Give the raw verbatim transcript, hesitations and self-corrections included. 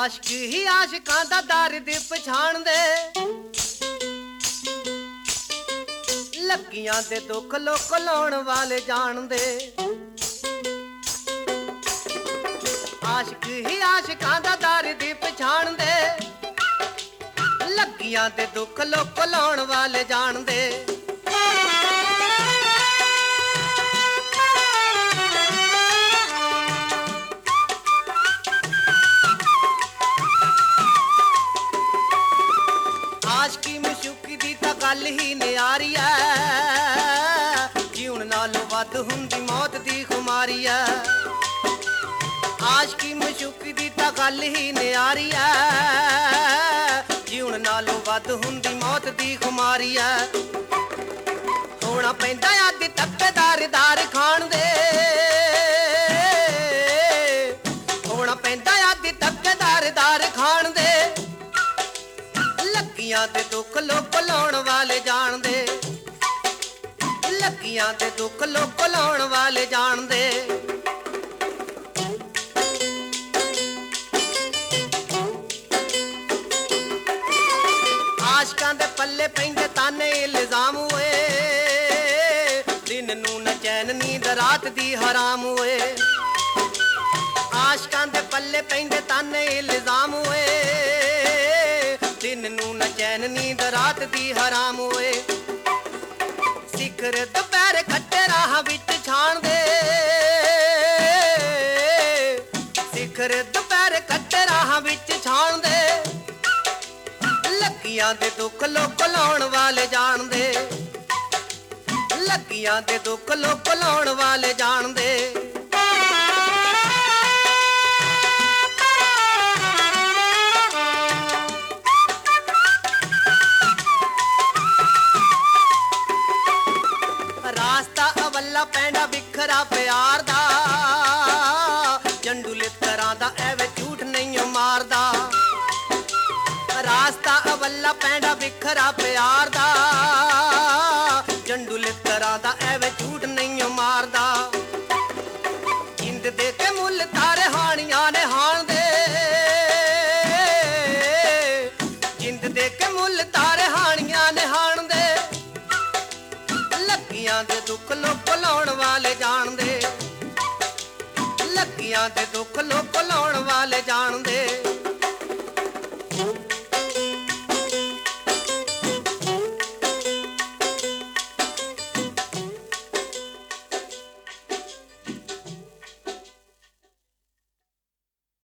ਆਸ਼ਕ ਹੀ ਆਸ਼ਕਾਂ ਦਾ ਦਰਦ ਪਛਾਣਦੇ, ਲੱਗੀਆਂ ਦੇ ਦੁੱਖ ਲੋਕ ਲਾਉਣ ਵਾਲੇ ਜਾਣਦੇ। ਆਸ਼ਕ ਹੀ ਆਸ਼ਕਾਂ ਦਾ ਦਰਦ ਪਛਾਣਦੇ, ਲੱਗੀਆਂ ਦੇ ਦੁੱਖ ਲੋਕ ਲਾਉਣ ਵਾਲੇ ਜਾਣਦੇ। ਆਸ਼ਕੀ ਮਸ਼ੂਕੀ ਦੀ ਤਾਂ ਗੱਲ ਹੀ ਨਿਆਰੀ ਐ, ਜੀਉਣ ਨਾਲੋਂ ਵੱਧ ਹੁੰਦੀ ਮੌਤ ਦੀ ਖੁਮਾਰੀ ਐ। ਆਸ਼ਕੀ ਮਸ਼ੂਕੀ ਦੀ ਤਾਂ ਗੱਲ ਹੀ ਨਿਆਰੀ ਐ, ਜੀਉਣ ਨਾਲੋਂ ਵੱਧ ਹੁੰਦੀ ਮੌਤ ਦੀ ਖੁਮਾਰੀ ਐ। ਹੋਣਾ ਪੈਂਦਾ ਅੱਧ ਤੱਕੇ ਦਾਰ ਦਾਰ ਖਾਣ ਦੇ, ਹੋਣਾ ਪੈਂਦਾ ਅੱਧ ਤੱਕੇ ਦਾਰ ਦਾਰ ਖਾਣ ਦੇ। ਲੱਗੀਆਂ ਦੇ ਦੁੱਖ ਲੋਕ ਲਾਉਣ ਵਾਲੇ ਜਾਣਦੇ, ਲੱਗੀਆਂ ਦੇ ਦੁੱਖ ਲੋਕ ਲਾਉਣ ਵਾਲੇ ਜਾਣਦੇ। ਆਸ਼ਕਾਂ ਦੇ ਪੱਲੇ ਪੈਂਦੇ ਤਾਨੇ ਇਲਜ਼ਾਮ ਹੋਏ, ਦਿਨ ਨੂੰ ਨਾ ਚੈਨ ਨੀਂਦ ਰਾਤ ਦੀ ਹਰਾਮ ਹੋਏ। ਆਸ਼ਕਾਂ ਦੇ ਪੱਲੇ ਪੈਂਦੇ ਤਾਨੇ ਇਲਜ਼ਾਮ ਹੋਏ, ਦਿਨ ਨੂੰ ਨਾ ਚੈਨ ਨੀਂਦ ਰਾਤ ਦੀ ਹਰਾਮ ਹੋਏ। ਸਿਖਰ ਦੁਪਹਿਰ ਖੱਟੇ ਰਾਹਾਂ ਵਿੱਚ ਛਾਣਦੇ, ਸਿਖਰ ਦੁਪਹਿਰ ਖੱਟੇ ਰਾਹਾਂ ਵਿੱਚ ਛਾਣਦੇ। ਲੱਗੀਆਂ ਦੇ ਦੁੱਖ ਲੋਕ ਲਾਉਣ ਵਾਲੇ ਜਾਣਦੇ, ਲੱਗੀਆਂ ਦੇ ਦੁੱਖ ਲੋਕ ਲਾਉਣ ਵਾਲੇ ਜਾਣਦੇ। ਰਾਸਤਾ ਅਵੱਲਾ ਪੈਂਦਾ ਵਿਖਰਾ ਪਿਆਰ ਦਾ, ਜੰਡੂ ਲਿੱਤਰਾਂ ਦਾ ਐਵੇਂ ਝੂਠ ਨਹੀਂ ਮਾਰਦਾ। ਰਾਸਤਾ ਅਵੱਲਾ ਪੈਂਦਾ ਵਿਖਰਾ ਪਿਆਰ ਦਾ, ਜੰਡੂ ਲਿੱਤਰਾਂ ਦਾ ਐਵੇਂ ਝੂਠ ਨਹੀਂ ਮਾਰਦਾ। ਜਿੰਦ ਦੇ ਕੇ ਮੁੱਲ ਤਾਰੇ ਹਾਣੀਆਂ ਨੇ ਹਾਣ ਦੇ, ਜਿੰਦ ਦੇ ਕੇ ਮੁੱਲ ਤਾਰੇ ਹਾਣੀਆਂ ਨੇ ਹਾਣ ਦੇ। ਲੱਗੀਆਂ ਦੇ ਦੁੱਖ ਲੋਕ ਲਾਉਣ ਵਾਲੇ ਜਾਣਦੇ, ਲੱਗੀਆਂ ਦੇ ਦੁੱਖ ਲੋਕ ਲਾਉਣ ਵਾਲੇ ਜਾਣਦੇ।